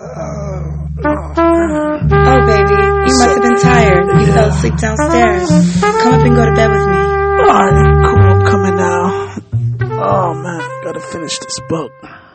Oh, baby, you must have been tired. You fell asleep downstairs. Come up and go to bed with me. Alright, cool, I'm coming now. Oh man, gotta finish this book.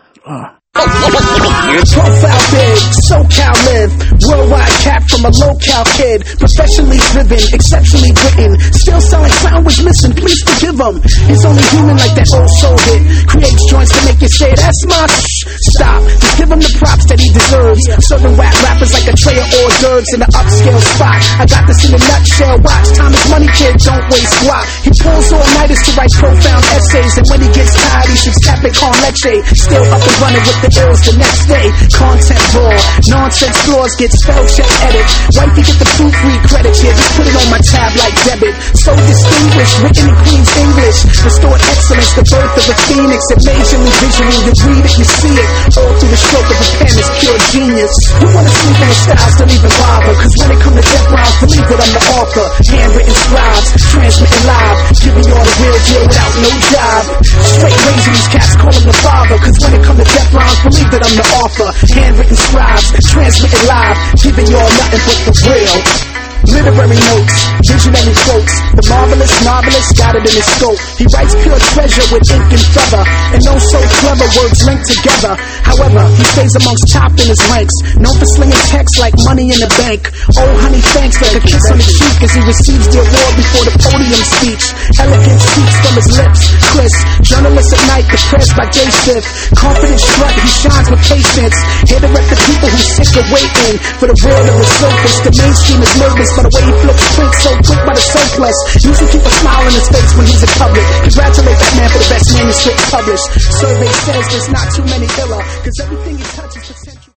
Profile big, SoCal live, worldwide cat from a local kid, professionally driven, exceptionally written, still selling sandwich missing, please forgive him. He's only human like that old soul hit, creates joints to make you say that's my stop, just give him the props that he deserves, serving whack rappers like a tray of hors d'oeuvres in an upscale spot. I got this in a nutshell, watch time is money kid, don't waste guap. He pulls all-nighters to write profound essays, and when he gets tired he should tap it con leche, still up and running with the ills the next day. Content raw, nonsense flaws get spell check edit. Wifey get the proofread credit, yeah, just put it on my tab like debit. So distinguished, written in Queen's English, restored excellence, the birth of a phoenix. Amazingly visual, you read it, you see it, all through the stroke of a pen is pure genius. You wanna sleep on the styles, don't even bother, cause when it come to death rounds, believe that I'm the author. Handwritten scribes, transmitting live, giving you all the real deal without no job. Straight raising these cats, call him the father, cause when it come to death rounds, believe that I'm the author. Handwritten scribes, transmitting live, giving y'all nothing but the real. Literary notes, visionary quotes, the marvelous novelist got it in his scope. He writes pure treasure with ink and feather, and no so clever words linked together. However, he stays amongst top in his ranks, known for slinging texts like money in the bank. Oh honey, thanks, like a kiss on the cheek as he receives the award before the podium speech. Elegant speaks from his lips, crisp, journalist at night, depressed by day shift. Confident strut, he shines with patience, here to rep the people who sick of waiting for the real to resurface. The mainstream is nervous by the way he flips quick, so quick by the surplus. Usually keep a smile on his face when he's in public. Congratulate that man for the best manuscript published. Survey says there's not too many iller, cause everything he touches